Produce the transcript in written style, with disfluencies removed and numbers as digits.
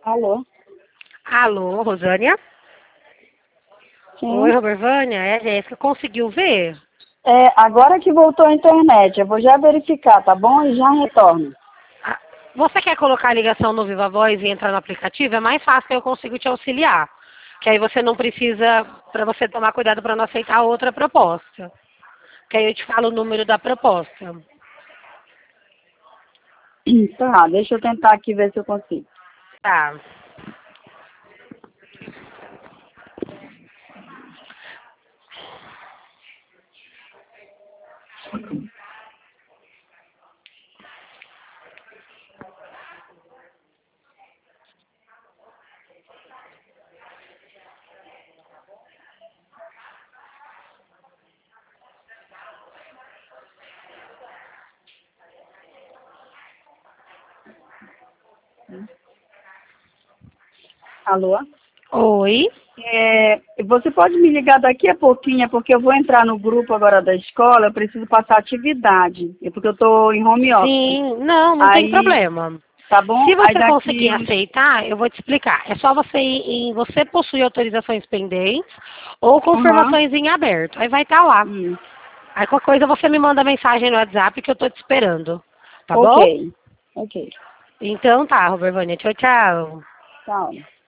Alô? Alô, Rosânia? Sim. Oi, Robervânia, é a Jéssica. Conseguiu ver? Agora que voltou a internet, eu vou já verificar, tá bom? E já retorno. Ah, você quer colocar a ligação no Viva Voz e entrar no aplicativo? É mais fácil, eu consigo te auxiliar. Que aí você não precisa, para você tomar cuidado para não aceitar outra proposta. Que aí eu te falo o número da proposta. Tá, deixa eu tentar aqui ver se eu consigo. Tá. Alô? Oi? Você pode me ligar daqui a pouquinho, porque eu vou entrar no grupo agora da escola, eu preciso passar atividade, porque eu estou em home office. Sim, não tem Aí, problema. tá bom? Se Aí você conseguir daqui... aceitar, eu vou te explicar. É só você ir em você possui autorizações pendentes ou Aham. confirmações em aberto. Aí vai estar lá. Hum. Aí qualquer coisa você me manda mensagem no WhatsApp que eu tô te esperando. Tá Ok, bom? ok. Então tá, Robervânia. Tchau, tchau. Tchau.